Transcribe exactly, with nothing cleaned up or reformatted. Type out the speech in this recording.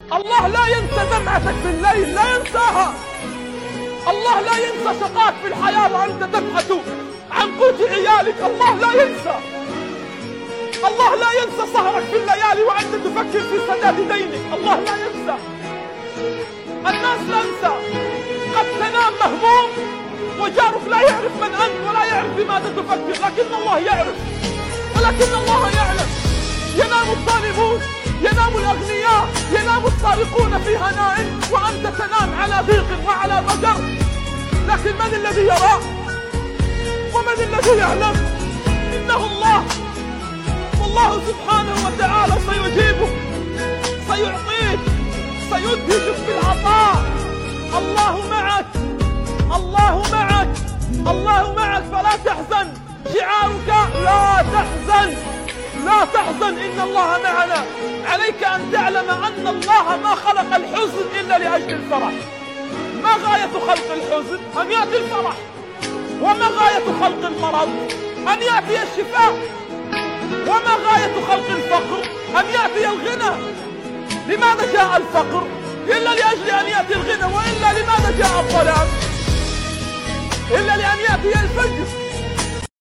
الله لا ينسى دمعتك في الليل، لا ينساها. الله لا ينسى شقاك في الحياة وأنت تبحث عن قوت عيالك. الله لا ينسى. الله لا ينسى سهرك في الليالي وأنت تفكر في سداد دينك. الله لا ينسى. الناس تنسى. قد تنام مهموم وجارك لا يعرف من أنت ولا يعرف بماذا تفكر، لكن الله يعرف، ولكن الله يعلم. ينام الظالمون، ينام الأغنياء، ينام السارقون في هناء وأنت تنام على ضيق وعلى ضجر. لكن من الذي يرى ومن الذي يعلم؟ إنه الله. والله سبحانه وتعالى سيجيبك، سيعطيك، سيدهشك بالعطاء. الله معك، الله معك، الله معك، فلا تحزن. شعارك لا تحزن، لا تحزن، إن الله معنا. عليك أن تعلم أن الله ما خلق الحزن إلا لأجل الفرح. ما غاية خلق الحزن؟ أن يأتي الفرح. وما غاية خلق المرض؟ أن يأتي الشفاء. وما غاية خلق الفقر؟ أن يأتي الغنى. لماذا جاء الفقر؟ إلا لأجل أن يأتي الغنى. وإلا لماذا جاء الظلام؟ إلا لأن يأتي الفجر.